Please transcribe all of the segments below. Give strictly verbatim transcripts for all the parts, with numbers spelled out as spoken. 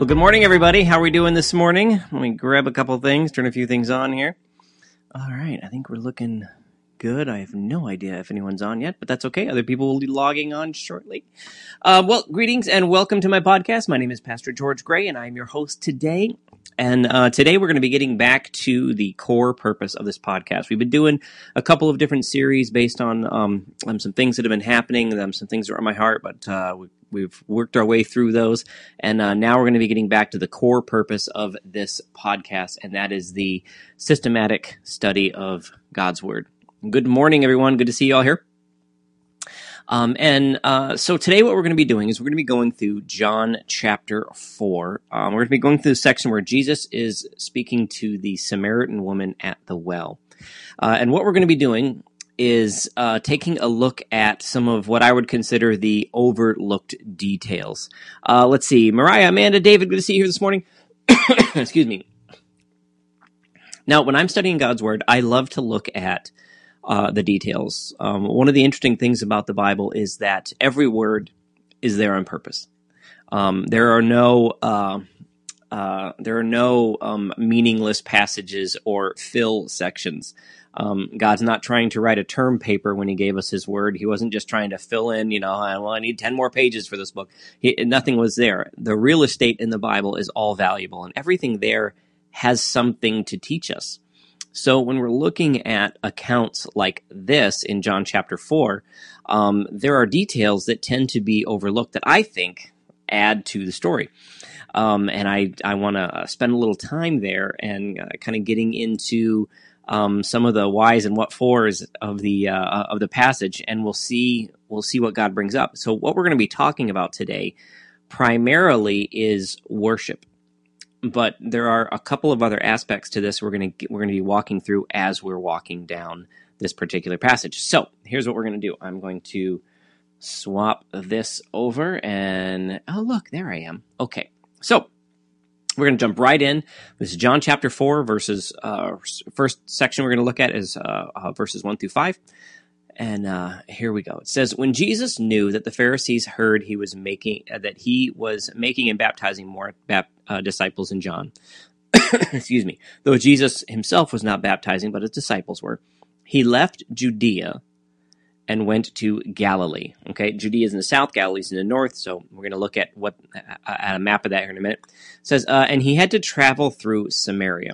Well, good morning, everybody. How are we doing this morning? Let me grab a couple things, turn a few things on here. All right, I think we're looking good. I have no idea if anyone's on yet, but that's okay. Other people will be logging on shortly. Uh, well, greetings and welcome to my podcast. My name is Pastor George Gray, and I'm your host today. And uh, today we're going to be getting back to the core purpose of this podcast. We've been doing a couple of different series based on um, um, some things that have been happening, um, some things that are on my heart, but uh, we, we've worked our way through those. And uh, now we're going to be getting back to the core purpose of this podcast, and that is the systematic study of God's Word. Good morning, everyone. Good to see you all here. Um, and uh, so today what we're going to be doing is we're going to be going through John chapter four. Um, we're going to be going through the section where Jesus is speaking to the Samaritan woman at the well. Uh, and what we're going to be doing is uh, taking a look at some of what I would consider the overlooked details. Uh, let's see. Mariah, Amanda, David, good to see you here this morning. Excuse me. Now, when I'm studying God's Word, I love to look at Uh, the details. Um, one of the interesting things about the Bible is that every word is there on purpose. Um, there are no uh, uh, there are no um, meaningless passages or fill sections. Um, God's not trying to write a term paper when He gave us His Word. He wasn't just trying to fill in, you know, well, I need ten more pages for this book. He, nothing was there. The real estate in the Bible is all valuable, and everything there has something to teach us. So when we're looking at accounts like this in John chapter four, um, there are details that tend to be overlooked that I think add to the story. Um, and I, I want to spend a little time there and uh, kind of getting into um, some of the whys and what fors of the uh, of the passage, and we'll see we'll see what God brings up. So what we're going to be talking about today primarily is worship. But there are a couple of other aspects to this we're going to we're going to be walking through as we're walking down this particular passage. So here's what we're going to do. I'm going to swap this over, and oh look, there I am. Okay, so we're going to jump right in. This is John chapter four, verses. Uh, first section we're going to look at is uh, uh, verses one through five. And uh, here we go. It says, when Jesus knew that the Pharisees heard he was making uh, that he was making and baptizing more bap- uh, disciples than John, excuse me, though Jesus himself was not baptizing, but his disciples were, he left Judea and went to Galilee. Okay, Judea is in the south, Galilee is in the north. So we're going to look at what at a map of that here in a minute. It says, uh, and he had to travel through Samaria.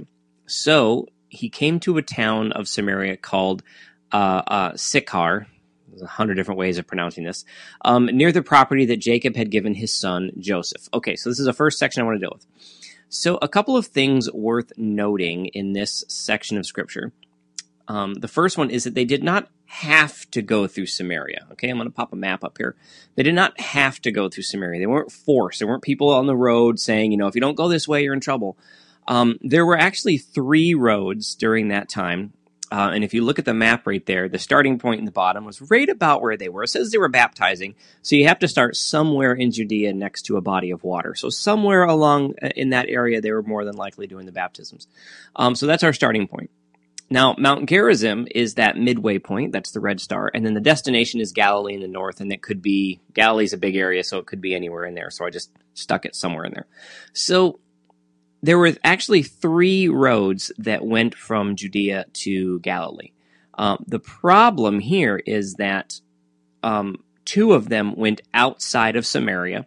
So he came to a town of Samaria called Uh, uh, Sychar, there's a hundred different ways of pronouncing this, um, near the property that Jacob had given his son Joseph. Okay, so this is the first section I want to deal with. So a couple of things worth noting in this section of Scripture. Um, the first one is that they did not have to go through Samaria. Okay, I'm going to pop a map up here. They did not have to go through Samaria. They weren't forced. There weren't people on the road saying, you know, if you don't go this way, you're in trouble. Um, there were actually three roads during that time. Uh, and if you look at the map right there, the starting point in the bottom was right about where they were. It says they were baptizing, so you have to start somewhere in Judea next to a body of water. So somewhere along in that area, they were more than likely doing the baptisms. Um, so that's our starting point. Now, Mount Gerizim is that midway point. That's the red star. And then the destination is Galilee in the north, and it could be, Galilee's a big area, so it could be anywhere in there. So I just stuck it somewhere in there. So there were actually three roads that went from Judea to Galilee. Um, the problem here is that um, two of them went outside of Samaria,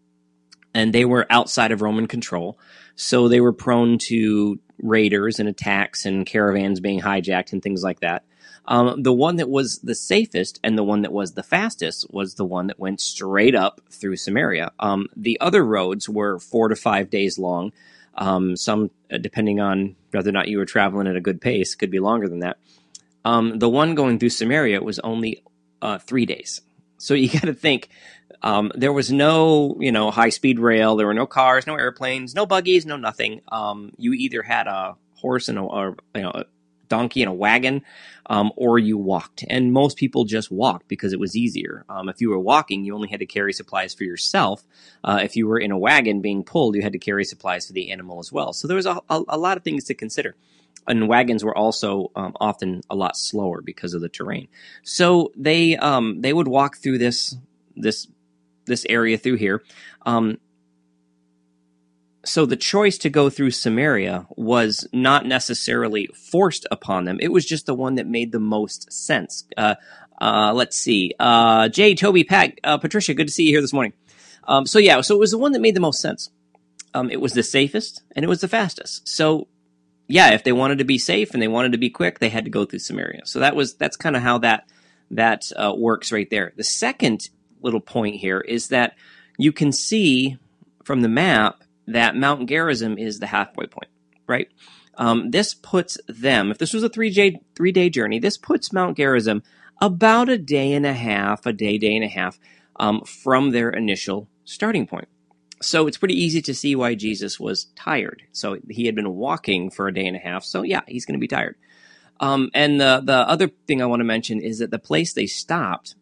and they were outside of Roman control, so they were prone to raiders and attacks and caravans being hijacked and things like that. Um, the one that was the safest and the one that was the fastest was the one that went straight up through Samaria. Um, the other roads were four to five days long. Um, some, uh, depending on whether or not you were traveling at a good pace, could be longer than that. Um, the one going through Samaria was only uh, three days. So you got to think, um, there was no, you know, high-speed rail. There were no cars, no airplanes, no buggies, no nothing. Um, you either had a horse and a, or, you know, a donkey and a wagon, um, or you walked. And most people just walked because it was easier. Um, if you were walking, you only had to carry supplies for yourself. Uh, if you were in a wagon being pulled, you had to carry supplies for the animal as well. So there was a, a, a lot of things to consider. And wagons were also um, often a lot slower because of the terrain. So they um, they would walk through this this this area through here. Um, so the choice to go through Samaria was not necessarily forced upon them. It was just the one that made the most sense. Uh, uh, let's see. Uh, Jay, Toby, Pat, uh, Patricia, good to see you here this morning. Um, so yeah, so it was the one that made the most sense. Um, it was the safest and it was the fastest. So yeah, if they wanted to be safe and they wanted to be quick, they had to go through Samaria. So that was that's kind of how that that uh, works right there. The second little point here is that you can see from the map that Mount Gerizim is the halfway point, right? Um, this puts them, if this was a three-day three-day journey, this puts Mount Gerizim about a day and a half, a day, day and a half um, from their initial starting point. So it's pretty easy to see why Jesus was tired. So he had been walking for a day and a half. So yeah, he's going to be tired. Um, and the, the other thing I want to mention is that the place they stopped,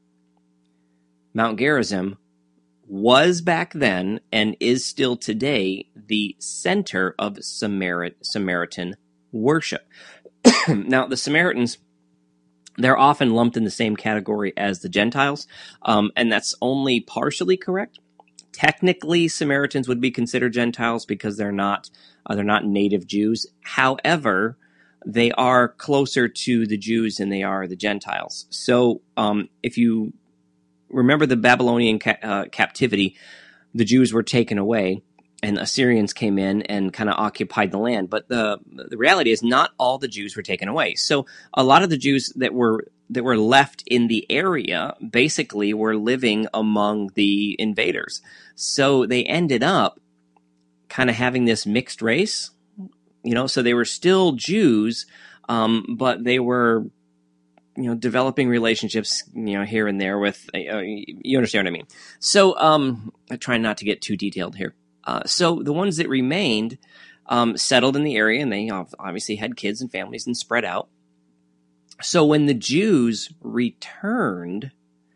Mount Gerizim, was back then and is still today the center of Samari- Samaritan worship. Now, the Samaritans, they're often lumped in the same category as the Gentiles, um, and that's only partially correct. Technically, Samaritans would be considered Gentiles because they're not uh, they're not native Jews. However, they are closer to the Jews than they are the Gentiles. So, um, if you remember the Babylonian ca- uh, captivity, the Jews were taken away, and Assyrians came in and kind of occupied the land. But the the reality is, not all the Jews were taken away. So, a lot of the Jews that were that were left in the area basically were living among the invaders. So they ended up kind of having this mixed race, you know, so they were still Jews, um, but they were, you know, developing relationships, you know, here and there with, uh, you understand what I mean? So um, I'm trying not to get too detailed here. Uh, so the ones that remained um, settled in the area, and they obviously had kids and families and spread out. So when the Jews returned,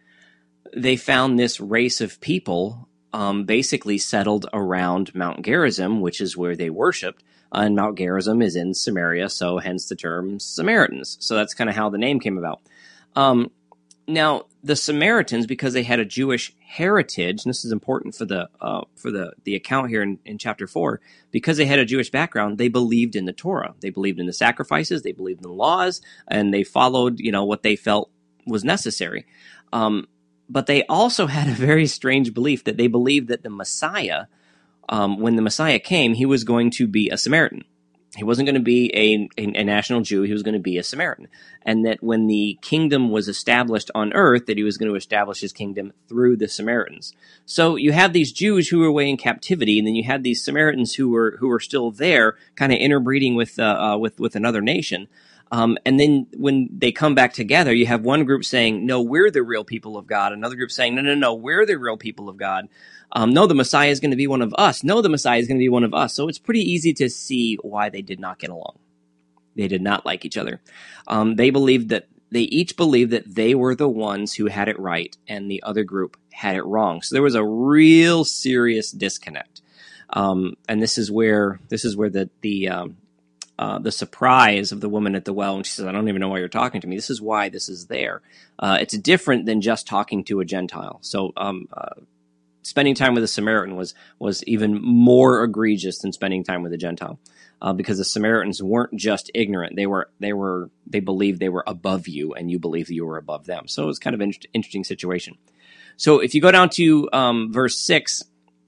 they found this race of people um, basically settled around Mount Gerizim, which is where they worshipped. Uh, and Mount Gerizim is in Samaria, so hence the term Samaritans. So that's kind of how the name came about. Um, now, the Samaritans, because they had a Jewish heritage, and this is important for the uh, for the, the account here in, in chapter four, because they had a Jewish background, they believed in the Torah. They believed in the sacrifices, they believed in the laws, and they followed, you know, what they felt was necessary. Um, but they also had a very strange belief that they believed that the Messiah, um, when the Messiah came, he was going to be a Samaritan. He wasn't going to be a, a, a national Jew. He was going to be a Samaritan. And that when the kingdom was established on earth, that he was going to establish his kingdom through the Samaritans. So you have these Jews who were away in captivity, and then you had these Samaritans who were who were still there, kind of interbreeding with uh, uh, with with another nation. Um, and then when they come back together, you have one group saying, no, we're the real people of God. Another group saying, no, no, no, we're the real people of God. Um, no, the Messiah is going to be one of us. No, the Messiah is going to be one of us. So it's pretty easy to see why they did not get along. They did not like each other. Um, they believed that they each believed that they were the ones who had it right and the other group had it wrong. So there was a real serious disconnect. Um, and this is where this is where the the um, uh, the surprise of the woman at the well, and she says, "I don't even know why you're talking to me." This is why this is there. Uh, it's different than just talking to a Gentile. So. Um, uh, Spending time with a Samaritan was was even more egregious than spending time with a Gentile, uh, because the Samaritans weren't just ignorant; they were they were they believed they were above you, and you believed you were above them. So it was kind of an inter- interesting situation. So if you go down to um, verse six,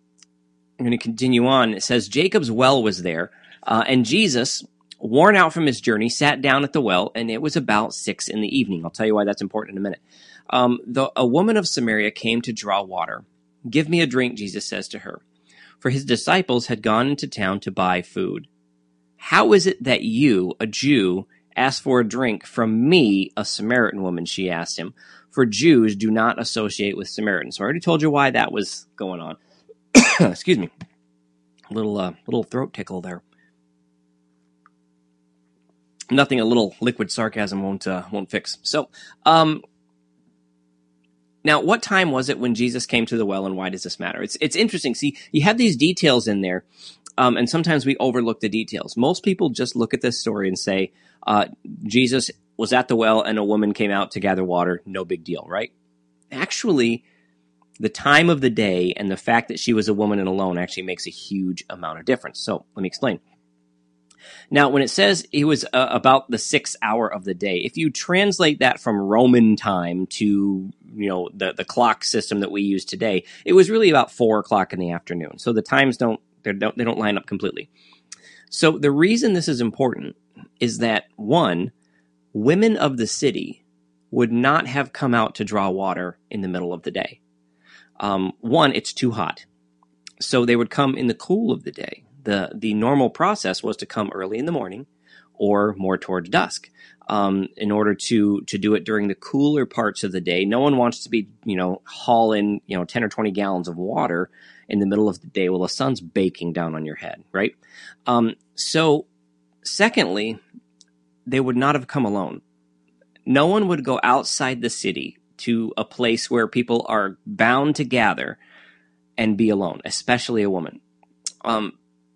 I'm going to continue on. It says, "Jacob's well was there, uh, and Jesus, worn out from his journey, sat down at the well, and it was about six in the evening." I'll tell you why that's important in a minute. Um, the, a woman of Samaria came to draw water. "Give me a drink," Jesus says to her, for his disciples had gone into town to buy food. "How is it that you, a Jew, ask for a drink from me, a Samaritan woman?" she asked him, for Jews do not associate with Samaritans. So I already told you why that was going on. Excuse me. A little, uh, little throat tickle there. Nothing a little liquid sarcasm won't, uh, won't fix. So, um, now, what time was it when Jesus came to the well, and why does this matter? It's it's interesting. See, you have these details in there, um, and sometimes we overlook the details. Most people just look at this story and say, uh, Jesus was at the well, and a woman came out to gather water. No big deal, right? Actually, the time of the day and the fact that she was a woman and alone actually makes a huge amount of difference. So let me explain. Now, when it says it was uh, about the sixth hour of the day, if you translate that from Roman time to, you know, the, the clock system that we use today, it was really about four o'clock in the afternoon. So the times don't, they don't, they don't line up completely. So the reason this is important is that, one, women of the city would not have come out to draw water in the middle of the day. Um, one, it's too hot. So they would come in the cool of the day. The the normal process was to come early in the morning or more towards dusk um, in order to to do it during the cooler parts of the day. No one wants to be, you know, hauling, you know, ten or twenty gallons of water in the middle of the day while the sun's baking down on your head, right? Um, so secondly, they would not have come alone. No one would go outside the city to a place where people are bound to gather and be alone, especially a woman. Um,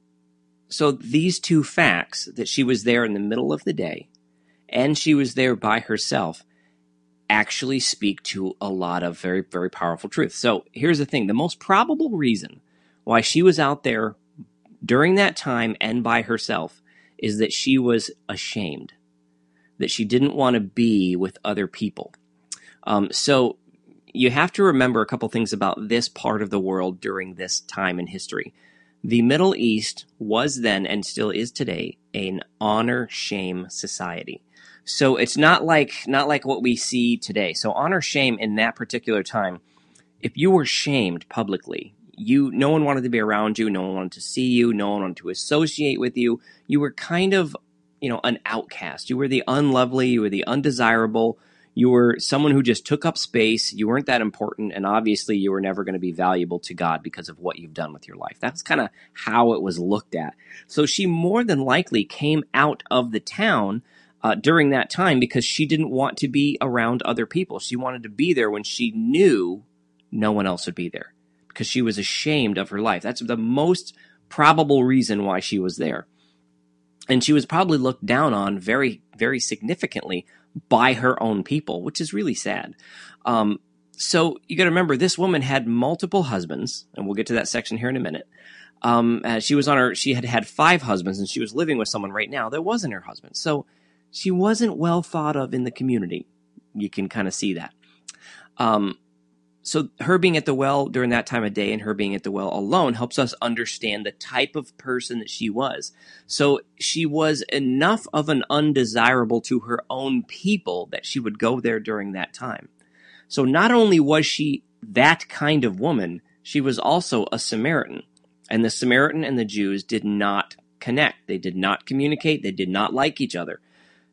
So these two facts, that she was there in the middle of the day and she was there by herself, actually speak to a lot of very, very powerful truth. So here's the thing. The most probable reason why she was out there during that time and by herself is that she was ashamed, that she didn't want to be with other people. Um, so you have to remember a couple things about this part of the world during this time in history. The Middle East was then and still is today an honor-shame society. So it's not like not like what we see today. So honor-shame in that particular time, if you were shamed publicly, you no one wanted to be around you, no one wanted to see you, no one wanted to associate with you. You were kind of, you know, an outcast. You were the unlovely, you were the undesirable. You were someone who just took up space. You weren't that important, and obviously you were never going to be valuable to God because of what you've done with your life. That's kind of how it was looked at. So she more than likely came out of the town uh, during that time because she didn't want to be around other people. She wanted to be there when she knew no one else would be there because she was ashamed of her life. That's the most probable reason why she was there. And she was probably looked down on very, very significantly by her own people, which is really sad. Um, so you got to remember, this woman had multiple husbands, and we'll get to that section here in a minute. Um, uh, she was on her, she had had five husbands, and she was living with someone right now that wasn't her husband. So she wasn't well thought of in the community. You can kind of see that. Um, so her being at the well during that time of day and her being at the well alone helps us understand the type of person that she was. So she was enough of an undesirable to her own people that she would go there during that time. So not only was she that kind of woman, she was also a Samaritan. And the Samaritan and the Jews did not connect. They did not communicate. They did not like each other.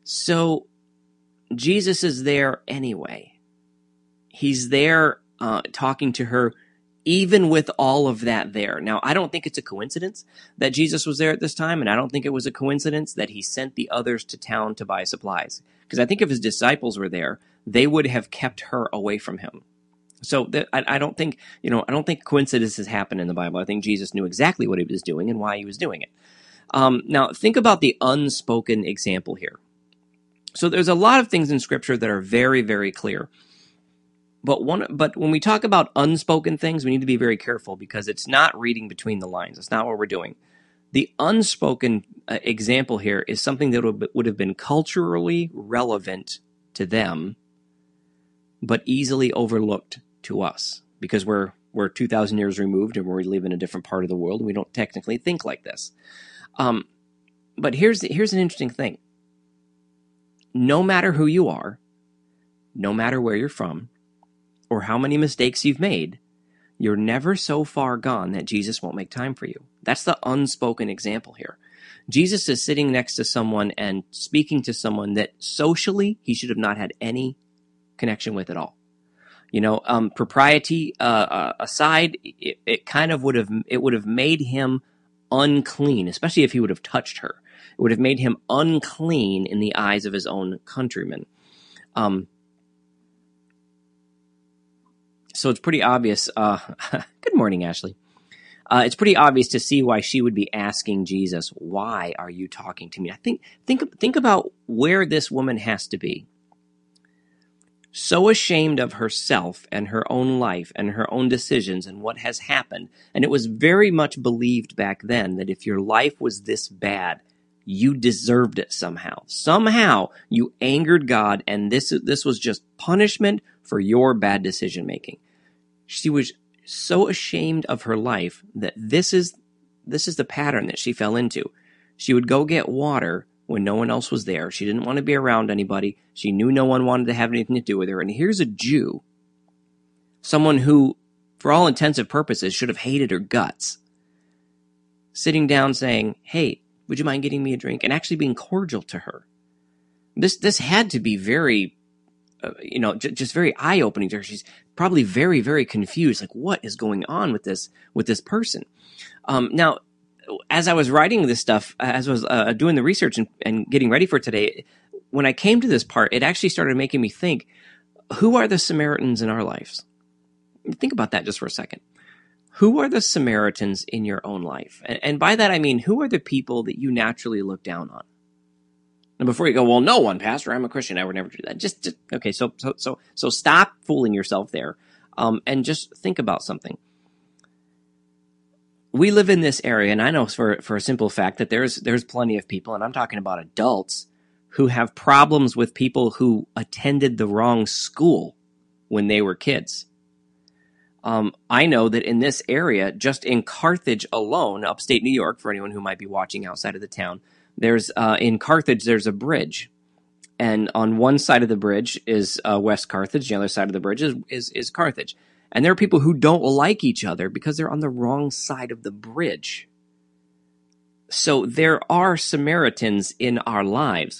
So Jesus is there anyway. He's there Uh, talking to her, even with all of that there. Now, I don't think it's a coincidence that Jesus was there at this time, and I don't think it was a coincidence that he sent the others to town to buy supplies. Because I think if his disciples were there, they would have kept her away from him. So th- I, I don't think, you know, I don't think coincidences happen in the Bible. I think Jesus knew exactly what he was doing and why he was doing it. Um, now, think about the unspoken example here. So there's a lot of things in Scripture that are very, very clear. But one, but when we talk about unspoken things, we need to be very careful because it's not reading between the lines. It's not what we're doing. The unspoken uh, example here is something that would, would have been culturally relevant to them, but easily overlooked to us because we're we're two thousand years removed and we live in a different part of the world and we don't technically think like this. Um, but here's the, here's an interesting thing. No matter who you are, no matter where you're from, or how many mistakes you've made, you're never so far gone that Jesus won't make time for you. That's the unspoken example here. Jesus is sitting next to someone and speaking to someone that socially he should have not had any connection with at all. You know, um, propriety uh, uh, aside, it, it kind of would have it would have made him unclean, especially if he would have touched her. It would have made him unclean in the eyes of his own countrymen. Um, So it's pretty obvious. Uh, good morning, Ashley. Uh, it's pretty obvious to see why she would be asking Jesus, "Why are you talking to me?" I think think think about where this woman has to be. so ashamed of herself and her own life and her own decisions and what has happened. And it was very much believed back then that if your life was this bad, you deserved it somehow. Somehow you angered God, and this, this was just punishment for your bad decision making. She was so ashamed of her life that this is this is the pattern that she fell into. She would go get water when no one else was there. She didn't want to be around anybody. She knew no one wanted to have anything to do with her. And here's a Jew, someone who, for all intensive purposes, should have hated her guts, sitting down saying, "Hey, would you mind getting me a drink?" and actually being cordial to her. This this had to be very, uh, you know, j- just very eye-opening to her. She's probably very, very confused. Like, what is going on with this with this person? Um, now, as I was writing this stuff, as I was uh, doing the research and, and getting ready for today, when I came to this part, it actually started making me think, who are the Samaritans in our lives? Think about that just for a second. Who are the Samaritans in your own life? And, and by that, I mean, who are the people that you naturally look down on? And before you go, well, no one, Pastor, I'm a Christian, I would never do that. Just, just okay, so so so so stop fooling yourself there, um, and just think about something. We live in this area, and I know for for a simple fact that there's there's plenty of people, and I'm talking about adults, who have problems with people who attended the wrong school when they were kids. Um, I know that in this area, just in Carthage alone, upstate New York, for anyone who might be watching outside of the town, there's uh, in Carthage there's a bridge, and on one side of the bridge is uh, West Carthage, the other side of the bridge is, is is Carthage. And there are people who don't like each other because they're on the wrong side of the bridge. So there are Samaritans in our lives.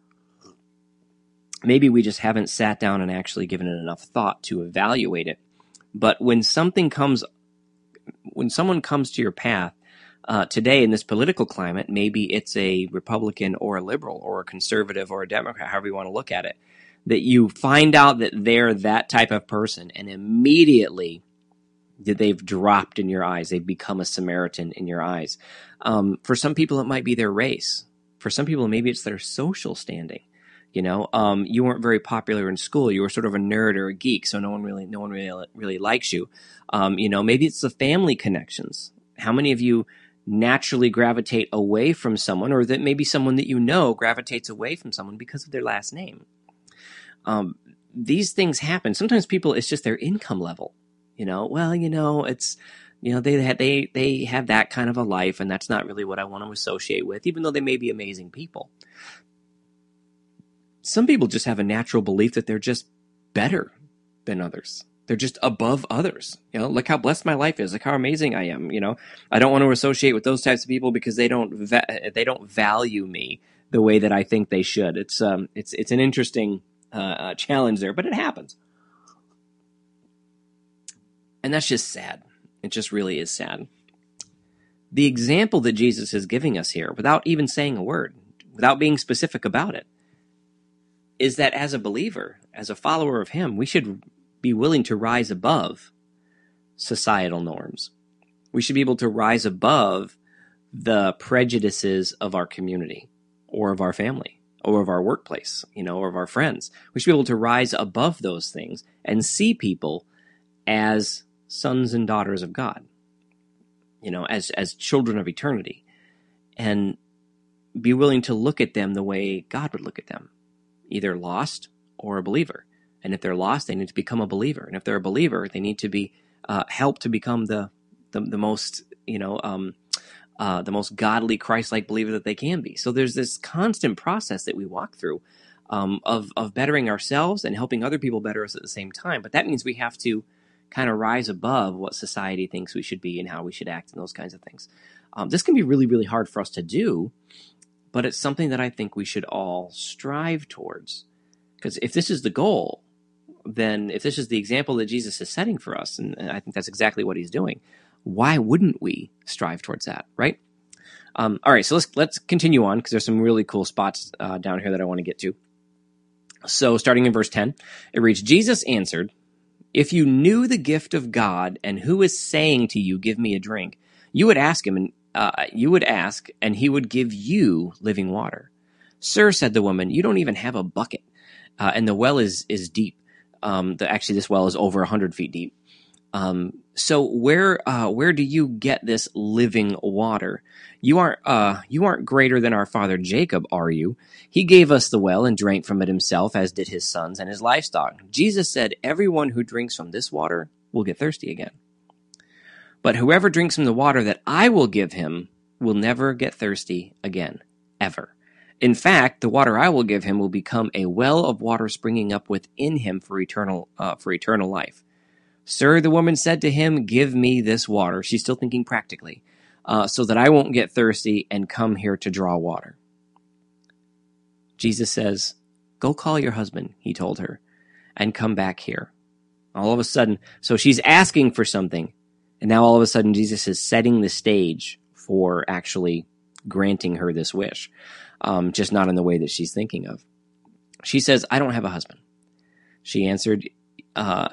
Maybe we just haven't sat down and actually given it enough thought to evaluate it. But when something comes, when someone comes to your path uh, today in this political climate, maybe it's a Republican or a liberal or a conservative or a Democrat, however you want to look at it, that you find out that they're that type of person, and immediately that they've dropped in your eyes. They've become a Samaritan in your eyes. Um, for some people, it might be their race. For some people, maybe it's their social standing. You know, um, you weren't very popular in school. You were sort of a nerd or a geek, so no one really, no one really, really likes you. Um, you know, maybe it's the family connections. How many of you naturally gravitate away from someone, or that maybe someone that you know gravitates away from someone because of their last name? Um, these things happen. Sometimes people, it's just their income level. You know, well, you know, it's, you know, they have, they, they have that kind of a life, and that's not really what I want to associate with, even though they may be amazing people. Some people just have a natural belief that they're just better than others. They're just above others. You know, look how blessed my life is. Look how amazing I am. You know, I don't want to associate with those types of people because they don't, va- they don't value me the way that I think they should. It's, um, it's, it's an interesting Uh, uh, challenge there, but it happens. And that's just sad. It just really is sad. The example that Jesus is giving us here, without even saying a word, without being specific about it, is that as a believer, as a follower of him, we should be willing to rise above societal norms. We should be able to rise above the prejudices of our community or of our family, or of our workplace, you know, or of our friends. We should be able to rise above those things and see people as sons and daughters of God, you know, as, as children of eternity, and be willing to look at them the way God would look at them, either lost or a believer. And if they're lost, they need to become a believer. And if they're a believer, they need to be uh, helped to become the, the, the most, you know, um, Uh, the most godly, Christ-like believer that they can be. So there's this constant process that we walk through um, of of bettering ourselves and helping other people better us at the same time. But that means we have to kind of rise above what society thinks we should be and how we should act and those kinds of things. Um, this can be really, really hard for us to do, but it's something that I think we should all strive towards. Because if this is the goal, then if this is the example that Jesus is setting for us, and I think that's exactly what he's doing, why wouldn't we strive towards that, right? Um, all right, so let's let's continue on, because there's some really cool spots uh, down here that I want to get to. So starting in verse ten, it reads, Jesus answered, "If you knew the gift of God and who is saying to you, 'Give me a drink,' you would ask him, and uh, you would ask, and he would give you living water." "Sir," said the woman, "you don't even have a bucket, uh, and the well is is deep. Um, the, actually, this well is over one hundred feet deep. Um, so where uh, where do you get this living water? You aren't uh, you aren't greater than our father Jacob, are you? He gave us the well and drank from it himself, as did his sons and his livestock. Jesus said, everyone who drinks from this water will get thirsty again. But whoever drinks from the water that I will give him will never get thirsty again, ever. In fact, the water I will give him will become a well of water springing up within him for eternal uh, for eternal life. Sir, the woman said to him, give me this water. She's still thinking practically, uh, so that I won't get thirsty and come here to draw water. Jesus says, go call your husband, he told her, and come back here. All of a sudden, so she's asking for something, and now all of a sudden Jesus is setting the stage for actually granting her this wish, um, just not in the way that she's thinking of. She says, I don't have a husband. She answered, uh,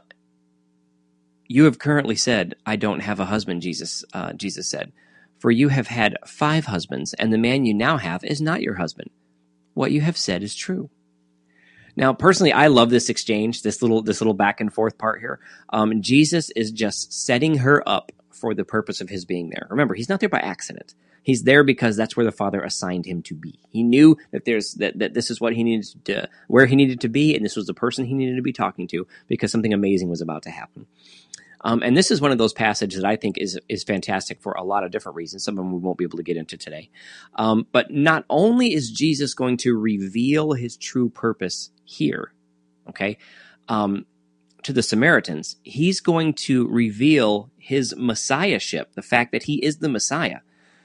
you have currently said, I don't have a husband, Jesus, uh, Jesus said, for you have had five husbands, and the man you now have is not your husband. What you have said is true. Now, personally, I love this exchange, this little this little back and forth part here. Um, Jesus is just setting her up for the purpose of his being there. Remember, he's not there by accident. He's there because that's where the Father assigned him to be. He knew that there's that, that this is what he needed to, where he needed to be, and this was the person he needed to be talking to because something amazing was about to happen. Um, and this is one of those passages that I think is is fantastic for a lot of different reasons. Some of them we won't be able to get into today. Um, but not only is Jesus going to reveal his true purpose here, okay, um, to the Samaritans, he's going to reveal his messiahship, the fact that he is the Messiah,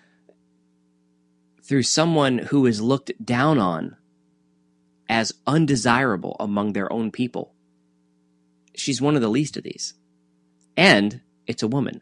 through someone who is looked down on as undesirable among their own people. She's one of the least of these. And it's a woman.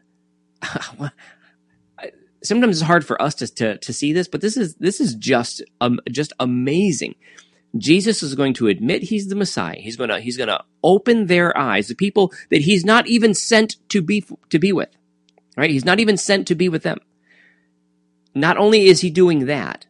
Sometimes it's hard for us to, to to see this, but this is this is just um just amazing. Jesus is going to admit he's the Messiah. He's gonna he's gonna open their eyes, the people that he's not even sent to be to be with. Right? He's not even sent to be with them. Not only is he doing that,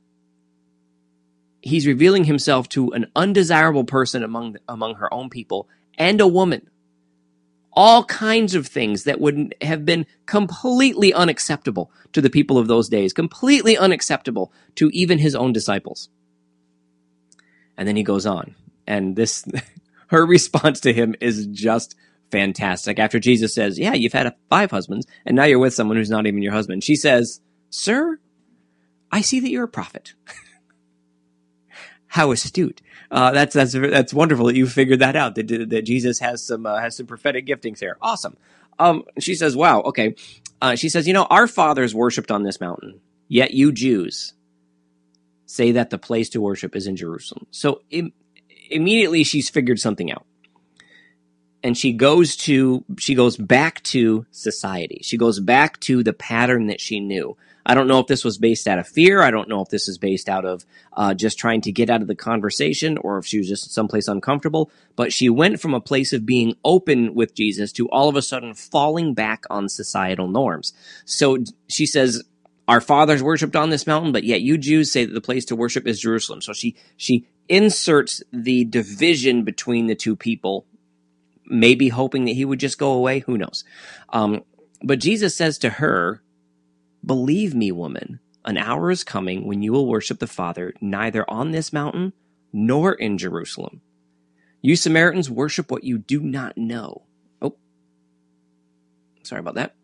he's revealing himself to an undesirable person among among her own people and a woman. All kinds of things that would have been completely unacceptable to the people of those days, completely unacceptable to even his own disciples. And then he goes on, and this, her response to him is just fantastic. After Jesus says, yeah, you've had five husbands, and now you're with someone who's not even your husband. She says, sir, I see that you're a prophet. How astute. Uh, that's that's that's wonderful that you figured that out. That that Jesus has some uh, has some prophetic giftings here. Awesome. Um, she says, "Wow, okay." Uh, she says, "You know, our fathers worshipped on this mountain, yet you Jews say that the place to worship is in Jerusalem." So im- immediately she's figured something out, and she goes to she goes back to society. She goes back to the pattern that she knew. I don't know if this was based out of fear. I don't know if this is based out of uh, just trying to get out of the conversation, or if she was just someplace uncomfortable. But she went from a place of being open with Jesus to all of a sudden falling back on societal norms. So she says, our fathers worshipped on this mountain, but yet you Jews say that the place to worship is Jerusalem. So she she inserts the division between the two people, maybe hoping that he would just go away. Who knows? Um, but Jesus says to her, believe me, woman, an hour is coming when you will worship the Father neither on this mountain nor in Jerusalem. You Samaritans worship what you do not know. Oh, sorry about that.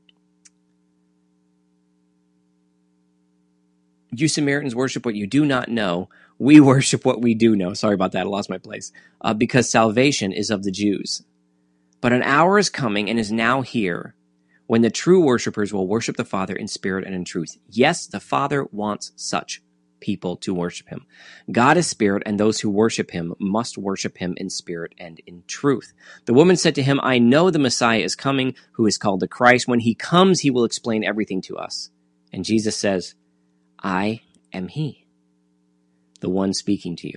You Samaritans worship what you do not know. We worship what we do know. Sorry about that. I lost my place. Uh, because salvation is of the Jews. But an hour is coming and is now here when the true worshipers will worship the Father in spirit and in truth. Yes, the Father wants such people to worship him. God is spirit, and those who worship him must worship him in spirit and in truth. The woman said to him, I know the Messiah is coming, who is called the Christ. When he comes, he will explain everything to us. And Jesus says, I am he, the one speaking to you.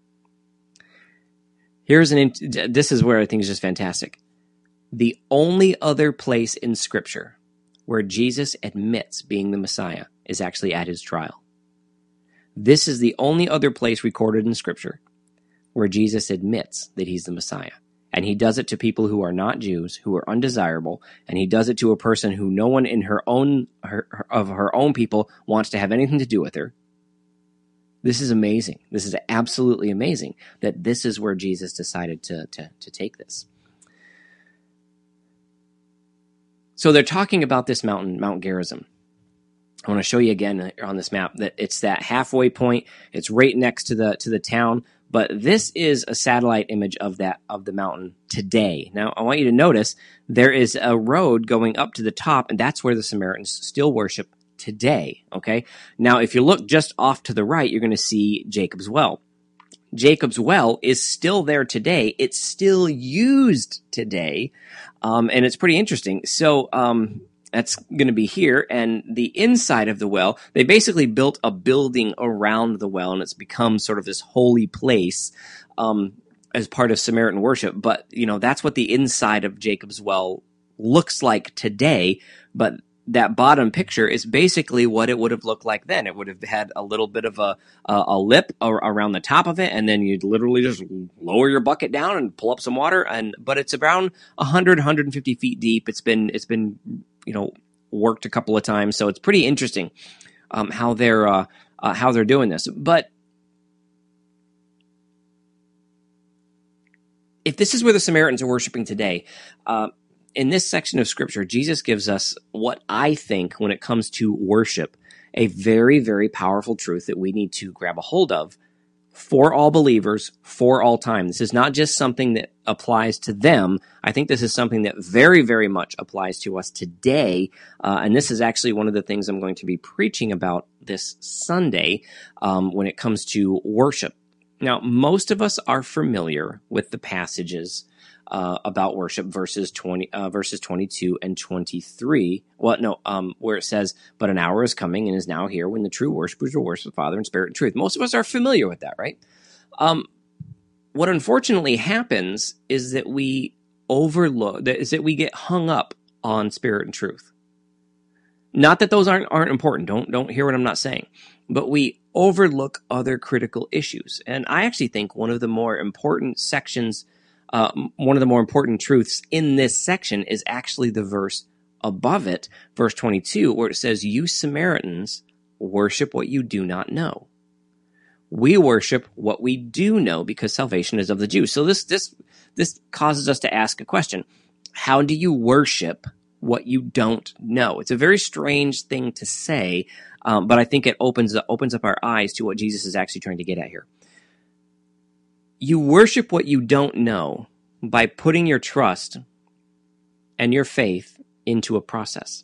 Here's an, this is where I think is just fantastic. The only other place in Scripture where Jesus admits being the Messiah is actually at his trial. This is the only other place recorded in Scripture where Jesus admits that he's the Messiah. And he does it to people who are not Jews, who are undesirable, and he does it to a person who no one in her own her, her, of her own people wants to have anything to do with her. This is amazing. This is absolutely amazing that this is where Jesus decided to, to, to take this. So they're talking about this mountain, Mount Gerizim. I want to show you again on this map that it's that halfway point. It's right next to the to the town. But this is a satellite image of that of the mountain today. Now, I want you to notice there is a road going up to the top, and that's where the Samaritans still worship today, okay? Now, if you look just off to the right, you're going to see Jacob's Well. Jacob's Well is still there today. It's still used today, um, and it's pretty interesting. So um, that's going to be here, and the inside of the well, they basically built a building around the well, and it's become sort of this holy place um, as part of Samaritan worship. But, you know, that's what the inside of Jacob's Well looks like today, but that bottom picture is basically what it would have looked like then. It would have had a little bit of a a, a lip around the top of it, and then you'd literally just lower your bucket down and pull up some water. And but it's around one hundred, one hundred fifty feet deep. It's been it's been you know worked a couple of times, so it's pretty interesting um, how they're uh, uh, how they're doing this. But if this is where the Samaritans are worshiping today, uh, in this section of Scripture, Jesus gives us what I think, when it comes to worship, a very, very powerful truth that we need to grab a hold of for all believers, for all time. This is not just something that applies to them. I think this is something that very, very much applies to us today. Uh, and this is actually one of the things I'm going to be preaching about this Sunday um, when it comes to worship. Now, most of us are familiar with the passages Uh, about worship, verses twenty, uh, verses twenty-two and twenty-three. Well, no, um, where it says, "But an hour is coming and is now here when the true worshipers will worship the Father in spirit and truth." Most of us are familiar with that, right? Um, what unfortunately happens is that we overlook, is that we get hung up on spirit and truth. Not that those aren't aren't important. Don't don't hear what I'm not saying, but we overlook other critical issues. And I actually think one of the more important sections. Uh, one of the more important truths in this section is actually the verse above it, verse twenty-two, where it says, "You Samaritans worship what you do not know. We worship what we do know, because salvation is of the Jews." So this this this causes us to ask a question. How do you worship what you don't know? It's a very strange thing to say, um, but I think it opens opens up our eyes to what Jesus is actually trying to get at here. You worship what you don't know by putting your trust and your faith into a process.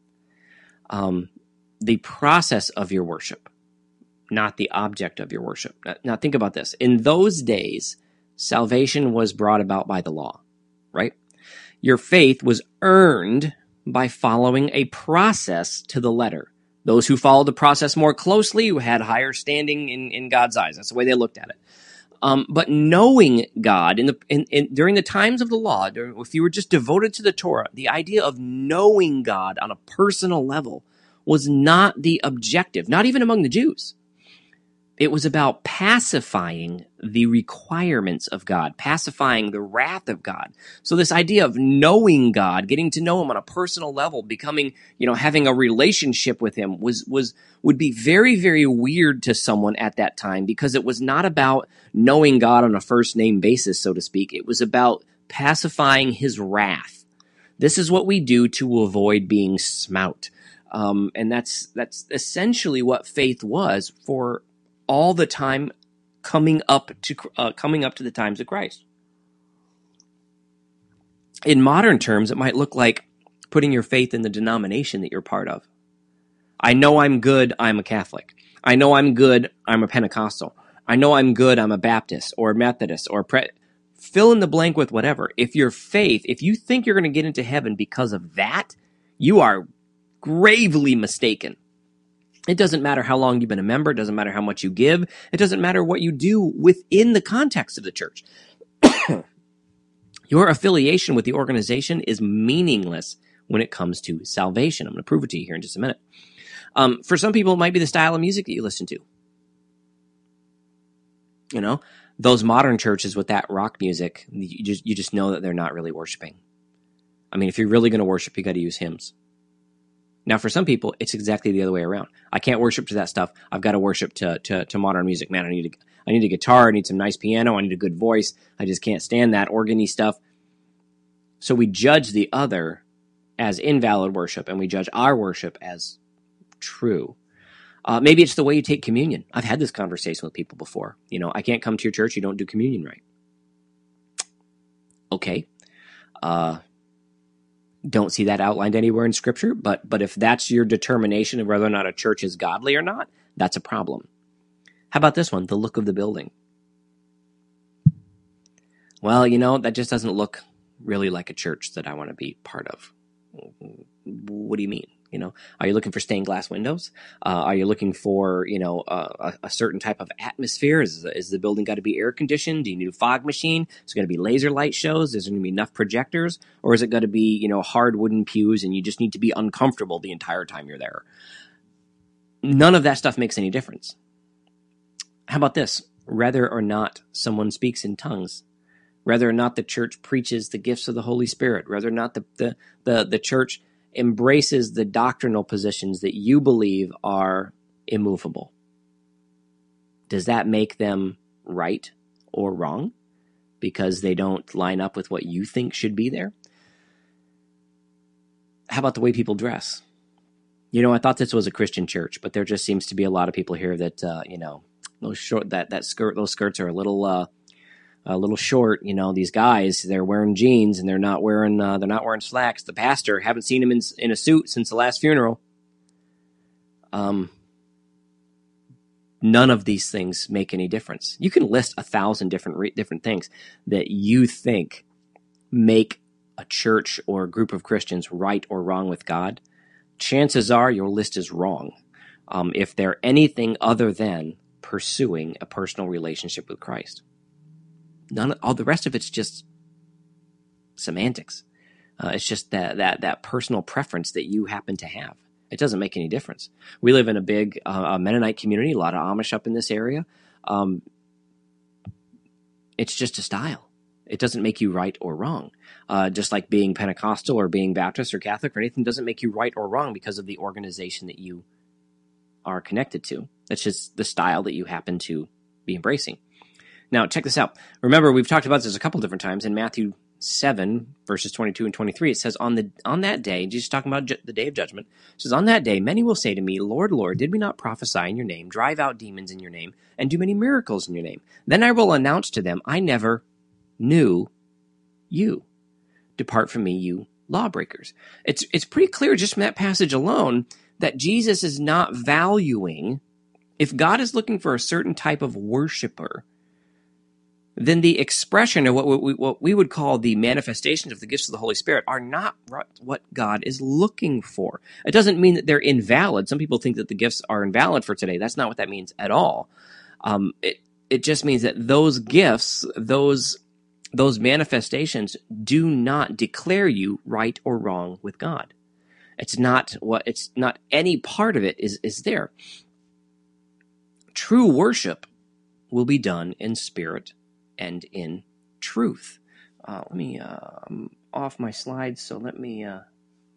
Um, the process of your worship, not the object of your worship. Now, now think about this. In those days, salvation was brought about by the law, right? Your faith was earned by following a process to the letter. Those who followed the process more closely had higher standing in, in God's eyes. That's the way they looked at it. Um, but knowing God in the in, in, during the times of the law, during, if you were just devoted to the Torah, the idea of knowing God on a personal level was not the objective, not even among the Jews. It was about pacifying the requirements of God, pacifying the wrath of God. So this idea of knowing God, getting to know him on a personal level, becoming, you know, having a relationship with him was, was, would be very, very weird to someone at that time, because it was not about knowing God on a first name basis, so to speak. It was about pacifying his wrath. This is what we do to avoid being smout. Um, and that's, that's essentially what faith was for all the time coming up to uh, coming up to the times of Christ. In modern terms, it might look like putting your faith in the denomination that you're part of. I know I'm good, I'm a Catholic. I know I'm good, I'm a Pentecostal. I know I'm good, I'm a Baptist or Methodist or pre- fill in the blank with whatever. If your faith, if you think you're going to get into heaven because of that, you are gravely mistaken. It doesn't matter how long you've been a member. It doesn't matter how much you give. It doesn't matter what you do within the context of the church. Your affiliation with the organization is meaningless when it comes to salvation. I'm going to prove it to you here in just a minute. Um, for some people, it might be the style of music that you listen to. You know, Those modern churches with that rock music, you just you just know that they're not really worshiping. I mean, if you're really going to worship, you got to use hymns. Now, for some people, it's exactly the other way around. I can't worship to that stuff. I've got to worship to to, to modern music. Man, I need a, I need a guitar. I need some nice piano. I need a good voice. I just can't stand that organy stuff. So we judge the other as invalid worship, and we judge our worship as true. Uh, maybe it's the way you take communion. I've had this conversation with people before. You know, I can't come to your church. You don't do communion right. Okay. Uh, don't see that outlined anywhere in Scripture, but but if that's your determination of whether or not a church is godly or not, that's a problem. How about this one? The look of the building. Well, you know, that just doesn't look really like a church that I want to be part of. What do you mean? You know, are you looking for stained glass windows? Uh, are you looking for, you know, uh, a, a certain type of atmosphere? Is, is the building got to be air conditioned? Do you need a fog machine? Is it going to be laser light shows? Is there going to be enough projectors? Or is it going to be, you know, hard wooden pews and you just need to be uncomfortable the entire time you're there? None of that stuff makes any difference. How about this? Whether or not someone speaks in tongues, whether or not the church preaches the gifts of the Holy Spirit, whether or not the, the, the, the church embraces the doctrinal positions that you believe are immovable. Does that make them right or wrong because they don't line up with what you think should be there? How about the way people dress? You know, I thought this was a Christian church, but there just seems to be a lot of people here that, uh, you know, those short, that, that skirt, those skirts are a little, uh, a little short. You know, these guys, they're wearing jeans and they're not wearing, uh, they're not wearing slacks. The pastor, haven't seen him in, in a suit since the last funeral. Um, none of these things make any difference. You can list a thousand different, re- different things that you think make a church or a group of Christians right or wrong with God. Chances are your list is wrong. Um, if they're anything other than pursuing a personal relationship with Christ. None of, all the rest of it's just semantics. Uh, it's just that that that personal preference that you happen to have. It doesn't make any difference. We live in a big uh, Mennonite community, a lot of Amish up in this area. Um, it's just a style. It doesn't make you right or wrong. Uh, just like being Pentecostal or being Baptist or Catholic or anything doesn't make you right or wrong because of the organization that you are connected to. It's just the style that you happen to be embracing. Now, check this out. Remember, we've talked about this a couple different times. In Matthew seven, verses twenty-two and twenty-three, it says, on the on that day, Jesus talking about ju- the day of judgment, it says, on that day, many will say to me, Lord, Lord, did we not prophesy in your name, drive out demons in your name, and do many miracles in your name? Then I will announce to them, I never knew you. Depart from me, you lawbreakers. It's, it's pretty clear just from that passage alone that Jesus is not valuing, if God is looking for a certain type of worshiper, then the expression of what we, what we would call the manifestations of the gifts of the Holy Spirit are not what God is looking for. It doesn't mean that they're invalid. Some people think that the gifts are invalid for today. That's not what that means at all. Um, it it just means that those gifts, those those manifestations, do not declare you right or wrong with God. It's not what it's not any part of it is is there. True worship will be done in spirit and in truth. Uh, let me, uh, I'm off my slides, so let me uh,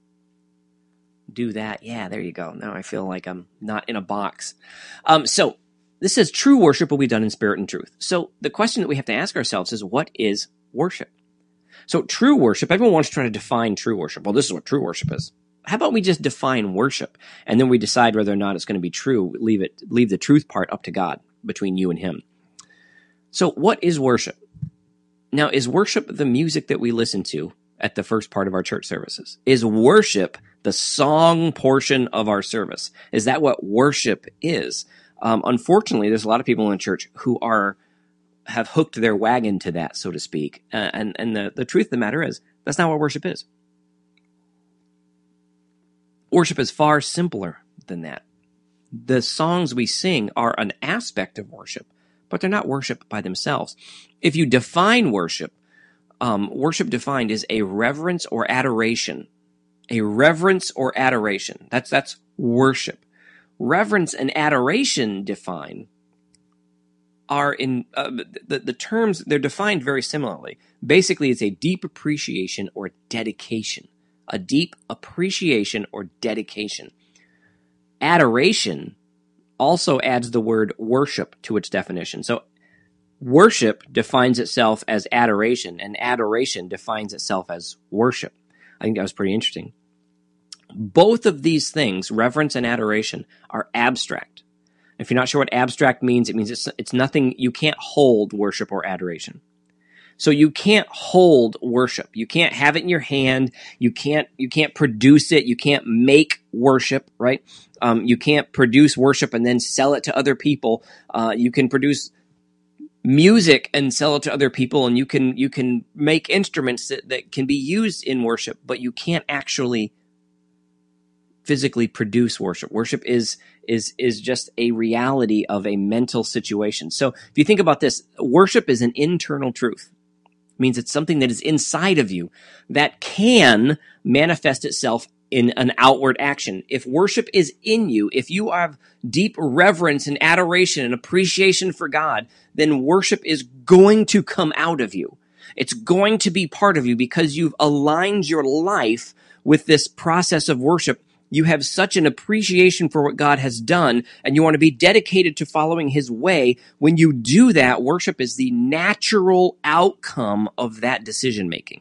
do that. Yeah, there you go. Now I feel like I'm not in a box. Um, so this says true worship will be done in spirit and truth. So the question that we have to ask ourselves is, what is worship? So true worship, everyone wants to try to define true worship. Well, this is what true worship is. How about we just define worship, and then we decide whether or not it's going to be true, leave it, leave the truth part up to God, between you and him. So what is worship? Now, is worship the music that we listen to at the first part of our church services? Is worship the song portion of our service? Is that what worship is? Um, unfortunately, there's a lot of people in the church who are have hooked their wagon to that, so to speak. Uh, and and the, the truth of the matter is, that's not what worship is. Worship is far simpler than that. The songs we sing are an aspect of worship, but they're not worship by themselves. If you define worship, um, worship defined is a reverence or adoration. A reverence or adoration. That's that's worship. Reverence and adoration defined are in uh, the, the terms, they're defined very similarly. Basically, it's a deep appreciation or dedication. A deep appreciation or dedication. Adoration also adds the word worship to its definition. So worship defines itself as adoration, and adoration defines itself as worship. I think that was pretty interesting. Both of these things, reverence and adoration, are abstract. If you're not sure what abstract means, it means it's, it's nothing, you can't hold worship or adoration. So you can't hold worship. You can't have it in your hand. You can't, you can't produce it. You can't make worship, right? Um, you can't produce worship and then sell it to other people. Uh, you can produce music and sell it to other people, and you can, you can make instruments that, that can be used in worship, but you can't actually physically produce worship. Worship is, is, is just a reality of a mental situation. So if you think about this, worship is an internal truth. It means it's something that is inside of you that can manifest itself in an outward action. If worship is in you, if you have deep reverence and adoration and appreciation for God, then worship is going to come out of you. It's going to be part of you because you've aligned your life with this process of worship. You have such an appreciation for what God has done, and you want to be dedicated to following his way. When you do that, worship is the natural outcome of that decision making.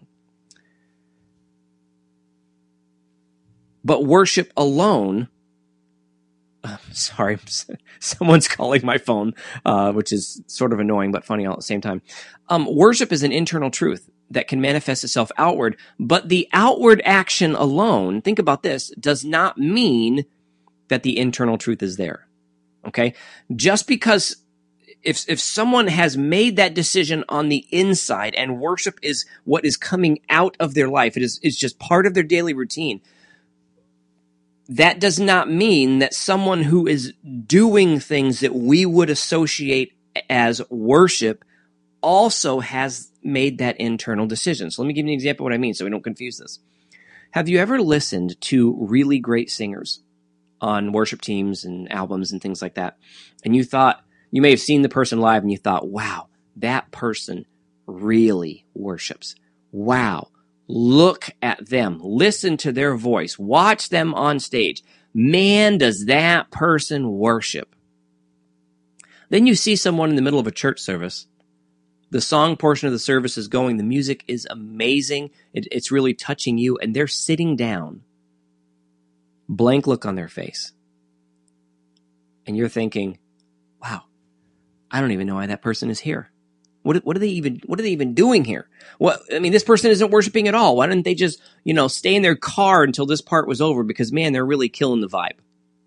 But worship alone, uh, sorry, someone's calling my phone, uh, which is sort of annoying but funny all at the same time. Um, worship is an internal truth that can manifest itself outward, but the outward action alone, think about this, does not mean that the internal truth is there. Okay? Just because if if someone has made that decision on the inside and worship is what is coming out of their life, it is it's just part of their daily routine, that does not mean that someone who is doing things that we would associate as worship also has made that internal decision. So let me give you an example of what I mean so we don't confuse this. Have you ever listened to really great singers on worship teams and albums and things like that? And you thought, you may have seen the person live and you thought, wow, that person really worships. Wow, look at them. Listen to their voice. Watch them on stage. Man, does that person worship. Then you see someone in the middle of a church service. The song portion of the service is going. The music is amazing. It, it's really touching you. And they're sitting down. Blank look on their face. And you're thinking, wow, I don't even know why that person is here. What, what are they even, what are they even doing here? What, I mean, this person isn't worshiping at all. Why didn't they just, you know, stay in their car until this part was over? Because man, they're really killing the vibe.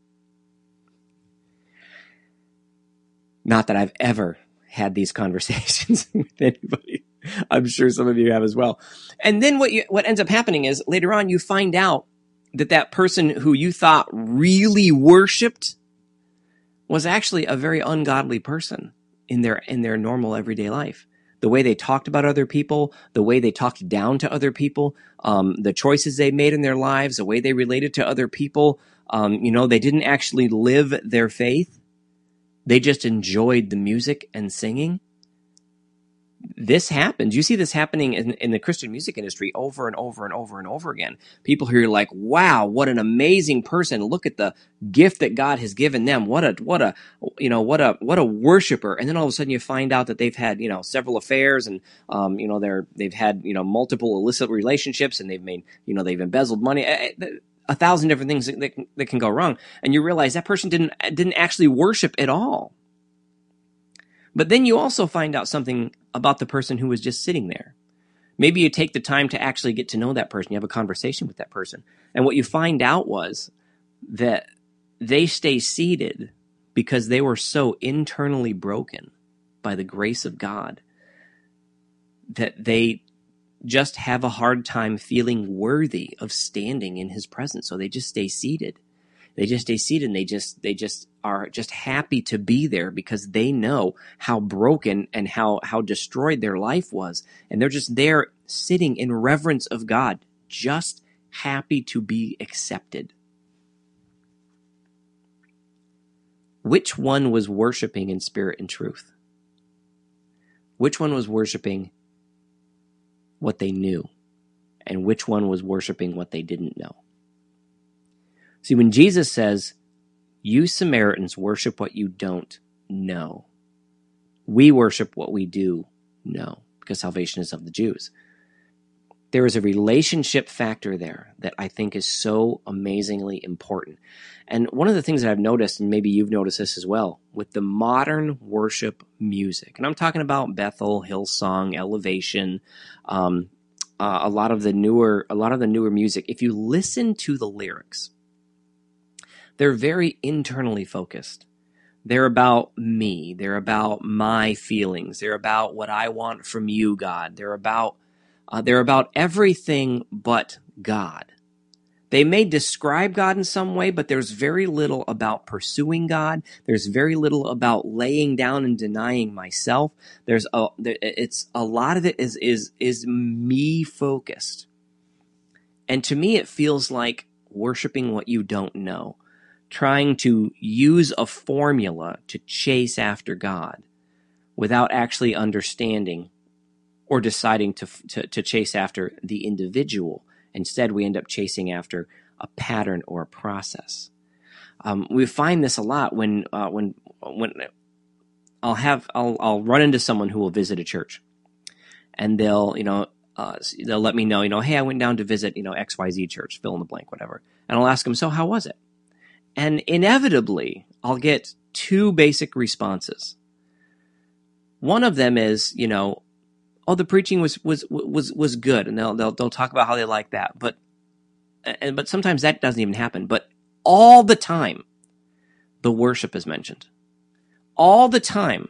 Not that I've ever had these conversations with anybody. I'm sure some of you have as well. And then what you, what ends up happening is later on you find out that that person who you thought really worshiped was actually a very ungodly person in their, in their normal everyday life. The way they talked about other people, the way they talked down to other people, um, the choices they made in their lives, the way they related to other people. Um, you know, they didn't actually live their faith. They just enjoyed the music and singing. This happens. You see this happening in, in the Christian music industry over and over and over and over again. People who are like, wow, what an amazing person. Look at the gift that God has given them. What a, what a, you know, what a, what a worshiper. And then all of a sudden you find out that they've had, you know, several affairs and, um, you know, they're, they've had, you know, multiple illicit relationships and they've made, you know, they've embezzled money. A thousand different things that, that, can, that can go wrong. And you realize that person didn't, didn't actually worship at all. But then you also find out something about the person who was just sitting there. Maybe you take the time to actually get to know that person. You have a conversation with that person. And what you find out was that they stay seated because they were so internally broken by the grace of God that they just have a hard time feeling worthy of standing in his presence. So they just stay seated. They just stay seated and they just, they just are just happy to be there because they know how broken and how, how destroyed their life was. And they're just there sitting in reverence of God, just happy to be accepted. Which one was worshiping in spirit and truth? Which one was worshiping what they knew? And which one was worshiping what they didn't know? See, when Jesus says, you Samaritans worship what you don't know, we worship what we do know, because salvation is of the Jews. There is a relationship factor there that I think is so amazingly important. And one of the things that I've noticed, and maybe you've noticed this as well, with the modern worship music, and I'm talking about Bethel, Hillsong, Elevation, um, uh, a lot of the newer, a lot of the newer music. If you listen to the lyrics, they're very internally focused. They're about me. They're about my feelings. They're about what I want from you, God. They're about Uh, they're about everything but God. They may describe God in some way, but there's very little about pursuing God. There's very little about laying down and denying myself. There's a, it's a lot of it is is is me focused, and to me, it feels like worshiping what you don't know, trying to use a formula to chase after God without actually understanding or deciding to, to to chase after the individual. Instead, we end up chasing after a pattern or a process. Um, we find this a lot when uh, when when I'll have I'll I'll run into someone who will visit a church, and they'll you know uh, they'll let me know you know hey, I went down to visit you know X Y Z church, fill in the blank, whatever, and I'll ask them, so how was it? And inevitably, I'll get two basic responses. One of them is you know. Oh, the preaching was was was was good, and they'll they'll they'll talk about how they like that. But and but sometimes that doesn't even happen. But all the time, the worship is mentioned. All the time,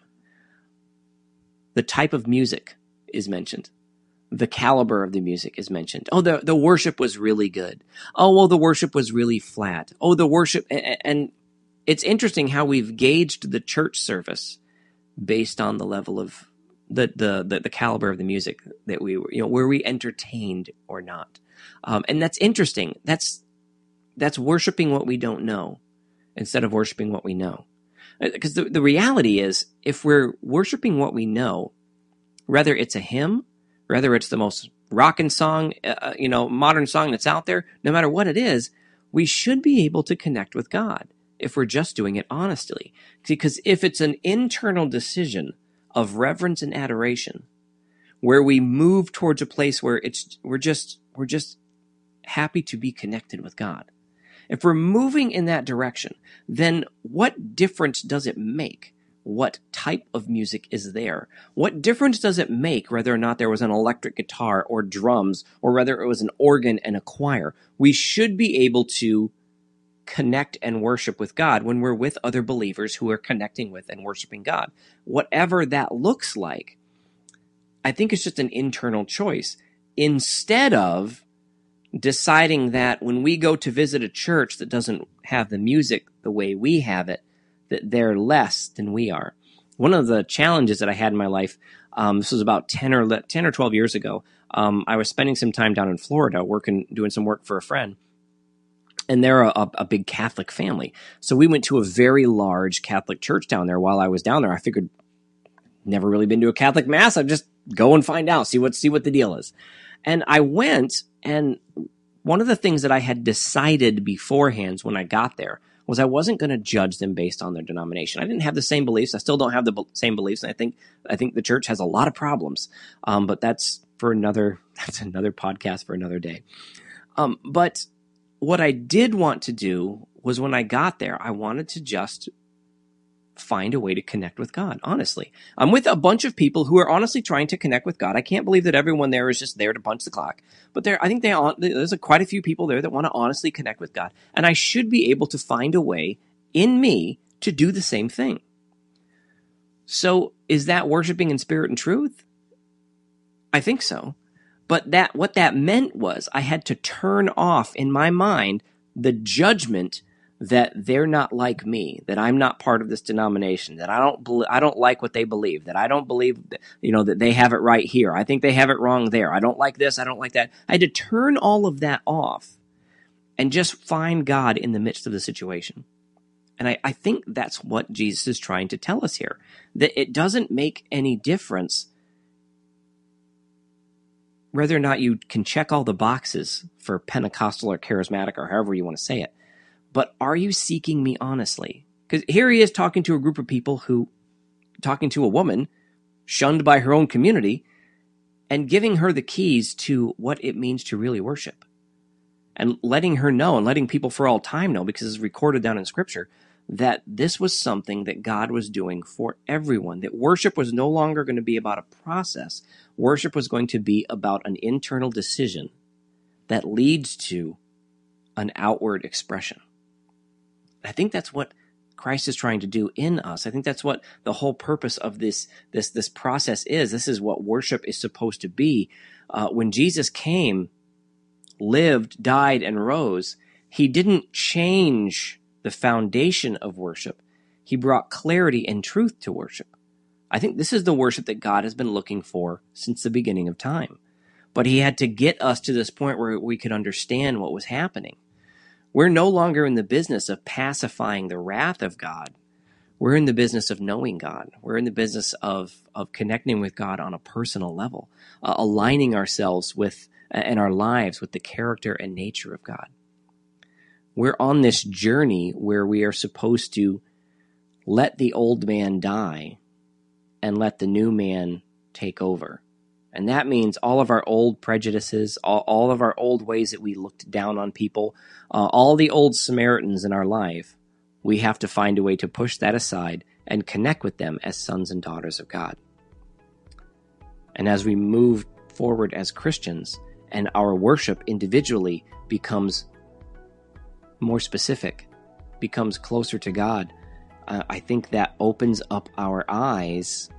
the type of music is mentioned. The caliber of the music is mentioned. Oh, the the worship was really good. Oh, well, the worship was really flat. Oh, the worship, and it's interesting how we've gauged the church service based on the level of The, the the the caliber of the music that we were, you know, were we entertained or not? Um, and that's interesting. That's that's worshiping what we don't know instead of worshiping what we know. Because the, the reality is, if we're worshiping what we know, whether it's a hymn, whether it's the most rockin' song, uh, you know, modern song that's out there, no matter what it is, we should be able to connect with God if we're just doing it honestly. Because if it's an internal decision of reverence and adoration, where we move towards a place where it's we're just we're just happy to be connected with God. If we're moving in that direction, then what difference does it make what type of music is there? What difference does it make whether or not there was an electric guitar or drums, or whether it was an organ and a choir? We should be able to connect and worship with God when we're with other believers who are connecting with and worshiping God. Whatever that looks like, I think it's just an internal choice. Instead of deciding that when we go to visit a church that doesn't have the music the way we have it, that they're less than we are. One of the challenges that I had in my life, um, this was about ten or ten or twelve years ago. Um, I was spending some time down in Florida working, doing some work for a friend. And they're a, a big Catholic family. So we went to a very large Catholic church down there. While I was down there, I figured, never really been to a Catholic mass. I'd just go and find out, see what, see what the deal is. And I went, and one of the things that I had decided beforehand when I got there was I wasn't going to judge them based on their denomination. I didn't have the same beliefs. I still don't have the be- same beliefs. And I think, I think the church has a lot of problems. Um, but that's for another, that's another podcast for another day. Um, but what I did want to do was, when I got there, I wanted to just find a way to connect with God, honestly. I'm with a bunch of people who are honestly trying to connect with God. I can't believe that everyone there is just there to punch the clock. But there, I think they, there's a, quite a few people there that want to honestly connect with God. And I should be able to find a way in me to do the same thing. So is that worshiping in spirit and truth? I think so. But that what that meant was I had to turn off in my mind the judgment that they're not like me, that I'm not part of this denomination, that I don't be, I don't like what they believe, that I don't believe that, you know, that they have it right here. I think they have it wrong there. I don't like this. I don't like that. I had to turn all of that off and just find God in the midst of the situation. And I, I think that's what Jesus is trying to tell us here, that it doesn't make any difference whether or not you can check all the boxes for Pentecostal or charismatic or however you want to say it, but are you seeking me honestly? Because here he is talking to a group of people who, talking to a woman shunned by her own community and giving her the keys to what it means to really worship and letting her know and letting people for all time know, because it's recorded down in Scripture, that this was something that God was doing for everyone, that worship was no longer going to be about a process. Worship was going to be about an internal decision that leads to an outward expression. I think that's what Christ is trying to do in us. I think that's what the whole purpose of this this this process is. This is what worship is supposed to be. Uh, when Jesus came, lived, died, and rose, he didn't change the foundation of worship. He brought clarity and truth to worship. I think this is the worship that God has been looking for since the beginning of time. But he had to get us to this point where we could understand what was happening. We're no longer in the business of pacifying the wrath of God. We're in the business of knowing God. We're in the business of, of connecting with God on a personal level, uh, aligning ourselves with and our lives with the character and nature of God. We're on this journey where we are supposed to let the old man die and let the new man take over. And that means all of our old prejudices, all, all of our old ways that we looked down on people, uh, all the old Samaritans in our life, we have to find a way to push that aside and connect with them as sons and daughters of God. And as we move forward as Christians and our worship individually becomes more specific, becomes closer to God, uh, I think that opens up our eyes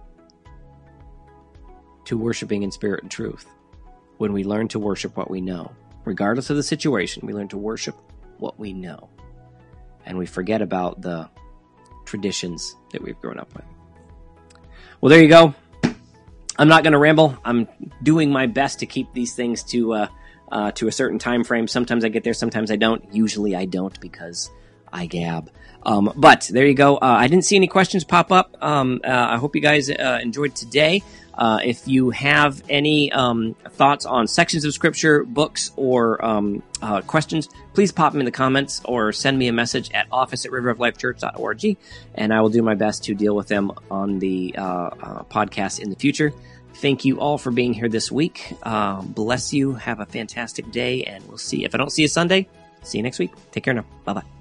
to worshiping in spirit and truth. When we learn to worship what we know, regardless of the situation, we learn to worship what we know. And we forget about the traditions that we've grown up with. Well, there you go. I'm not going to ramble. I'm doing my best to keep these things to uh, uh, to a certain time frame. Sometimes I get there, sometimes I don't. Usually I don't because I gab. Um, but there you go. Uh, I didn't see any questions pop up. Um, uh, I hope you guys uh, enjoyed today. Uh, if you have any um, thoughts on sections of Scripture, books, or um, uh, questions, please pop them in the comments or send me a message at office at river of life church dot org, and I will do my best to deal with them on the uh, uh, podcast in the future. Thank you all for being here this week. Uh, bless you. Have a fantastic day, and we'll see. If I don't see you Sunday, see you next week. Take care now. Bye-bye.